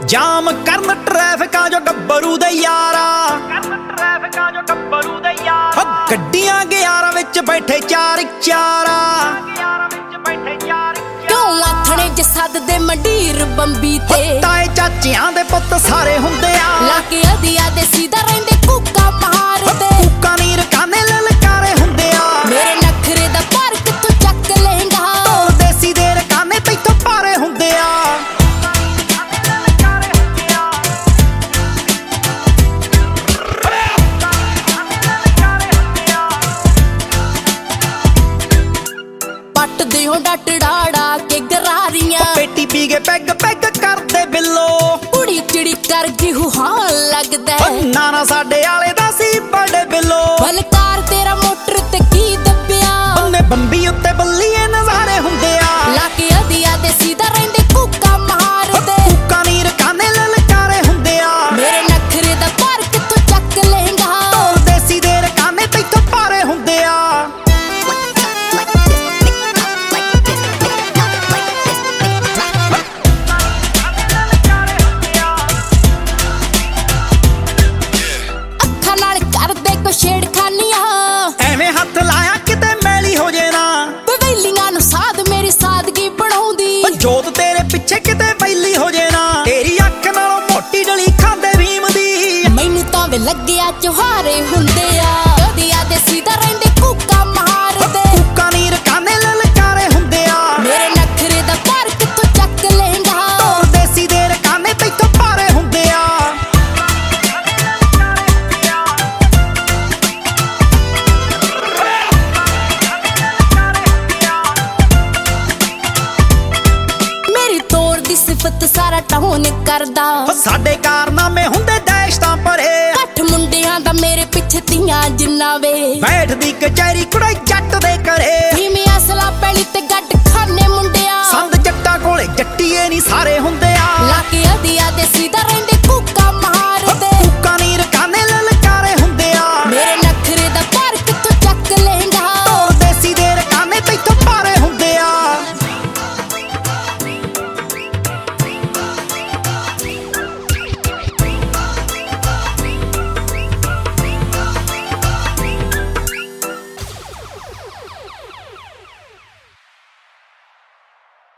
ਜਾਮ ਕਰਨ ਟ੍ਰੈਫਿਕਾਂ ਜੋ ਗੱਭਰੂ ਦੇ ਯਾਰਾ, ਗੱਡੀਆਂ ਗਿਆਰਾਂ ਵਿੱਚ ਬੈਠੇ ਚਾਰ ਚਾਰਾ। ਕਿਉਂ ਆਥਣੇ ਚ ਸੱਦਦੇ ਮੰਡੀਰ ਬੰਬੀ ਤੇ, ਤਾਏ ਚਾਚਿਆਂ ਦੇ ਪੁੱਤ ਸਾਰੇ ਹੁੰਦੇ ਆ, ਲਾ ਕੇ ਅਧਿਆ ਦੇ ਸੀਧਾ ਰਹਿੰਦੇ ਕੂਕਾ ਮਾਰਦੇ। ਕੂਕਾਂ ਨੀ ਰਕਾਨੇ ਲਲਕਾਰੇ ਹੁੰਦੇ ਆ, ਮੇਰੇ ਨਖਰੇ ਦਾ ਭਾਰ ਕਿੱਥੋਂ ਚੱਕ ਲਹਿੰਗਾ, ਢੋਲ ਦੇਸੀ ਦੇ ਰਕਾਨੇ ਤੈਥੋਂ ਭਾਰੇ ਹੁੰਦੇ ਆ। ਪੱਟਦੇ ਹੋ ਡੱਟ ਡਾੜਾ ਕੇ ਗਰਾਰੀਆਂ, ਪੇਟੀ ਪੀ ਕੇ ਪੈਗ ਪੈਗ ਕਰਦੇ ਬਿੱਲੋ, ਕੁੜੀ ਚਿੜੀ ਕਰ ਗਈ ਹੁਹਾਂ ਲੱਗਦਾ। ਨਾਨਾ ਸਾਡੇ ਆਲੇ ਦਾ ਸੀ ਬੜੇ ਬਿੱਲੋ, ਬਲਕਾਰ ਤੇਰਾ ਮੋਟਰ ਤੇ ਕੀ ਦੱਬਿਆ, ਬੰਨੇ ਬੰਬੀ ਉੱਤੇ ਬੱਲੀਏ ਨਜ਼ਾਰੇ ਹੁੰਦੇ ਆ, ਲਾ ਕੇ ਅਧਿਆ ਦੇ ਸੀਧਾ ਰਹਿੰਦੇ ਕੂਕਾ ਮਾਰਦੇ। ਕੂਕਾਂ ਨੀ ਰਕਾਨੇ ਲਲਕਾਰੇ ਹੁੰਦੇ ਆ, ਮੇਰੇ ਨਖਰੇ ਦਾ ਭਾਰ ਕਿੱਥੋਂ ਚੱਕ ਲਹਿੰਗਾ, ਢੋਲ ਦੇਸੀ ਦੇ ਰਕਾਨੇ ਤੈਥੋਂ ਭਾਰੇ ਹੁੰਦੇ ਆ। ਛੇੜਖਾਨੀਆਂ ਐਵੇਂ ਹੱਥ ਲਾਇਆ ਕਿਤੇ ਮੈਲੀ ਹੋ ਜੇ ਨਾ, ਬਵੈਲੀਆਂ ਨੂੰ ਸਾਧ ਮੇਰੀ ਸਾਦਗੀ ਬਣਾਉਂਦੀ, ਜੋਤ ਤੇਰੇ ਪਿੱਛੇ ਕਿਤੇ ਵੈਲੀ ਹੋ ਜੇ ਨਾ, ਤੇਰੀ ਅੱਖ ਨਾਲੋਂ ਮੋਟੀ ਡਲੀ ਖਾਂਦੇ ਭੀਮ ਦੀ। ਮੈਨੂੰ ਤਾਂ ਵੇ ਲੱਗਿਆ ਚੁਹਾਰੇ ਹੁੰਦੇ ਆ, ਅਧਿਆ ਦੇ ਸੀਧਾ ਰਹਿੰਦੇ ਕੂਕਾ ਮਾਰਦੇ। ਕੂਕਾਂ ਨੀ ਰਕਾਨੇ ਲਲਕਾਰੇ ਹੁੰਦੇ ਆ, ਮੇਰੇ ਨਖਰੇ ਦਾ ਭਾਰ ਕਿੱਥੋਂ ਚੱਕ ਲਹਿੰਗਾ, ਢੋਲ ਦੇਸੀ ਦੇ ਰਕਾਨੇ ਤੈਥੋਂ ਭਾਰੇ ਹੁੰਦੇ ਆ। ਸਿਫਤ ਸਾਰਾ ਟਾਉਨ ਕਰਦਾ, ਸਾਡੇ ਕਾਰਨਾਮੇ ਹੁੰਦੇ ਦੇਸ਼ ਤਾਂ ਪਰੇ, ਘੱਟ ਮੁੰਡਿਆਂ ਦਾ ਮੇਰੇ ਪਿੱਛੇ ਤੀਆਂ ਜਿੰਨਾ ਵੇ, ਬੈਠਦੀ ਕਚਹਿਰੀ ਕੁੜੇ ਜੱਟ ਦੇ ਘਰੇ, ਧੀਮੀ ਅਸਲਾ ਪੈਲੀ ਤੇ ਗੱਡ ਖਾਨੇ ਮੁੰਡਿਆ, ਸੰਦ ਜੱਟਾਂ ਕੋਲੇ ਜੱਟੀਏ ਨੀ ਸਾਰੇ ਹੁੰਦੇ